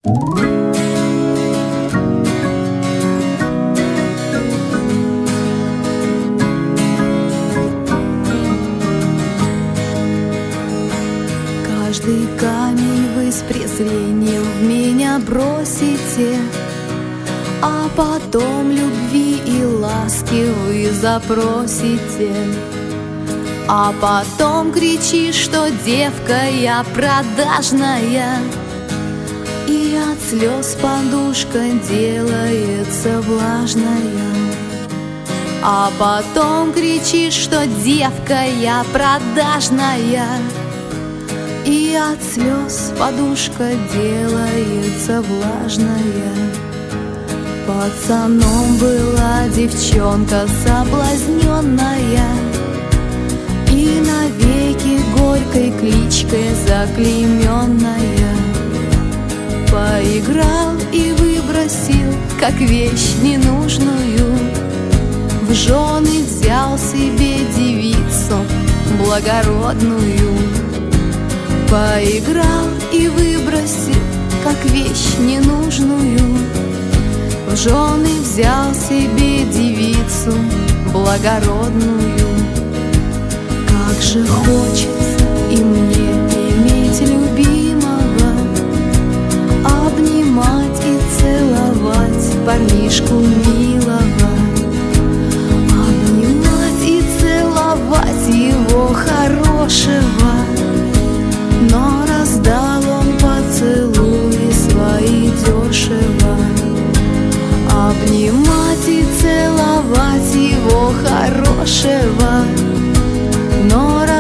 Каждый камень вы с презрением в меня бросите, а потом любви и ласки вы запросите. А потом кричишь, что девка я продажная, и от слез подушка делается влажная. А потом кричишь, что девка я продажная, и от слез подушка делается влажная. Пацаном была девчонка соблазненная, и навеки горькой кличкой заклейменная. Поиграл и выбросил, как вещь ненужную, в жены взял себе девицу благородную. Поиграл и выбросил, как вещь ненужную, в жены взял себе девицу благородную. Как же хочется и мне иметь любимого, обнимать и целовать парнишку милого, обнимать и целовать его хорошего. Но раздал он поцелуи свои дешево, обнимать и целовать его хорошего. Но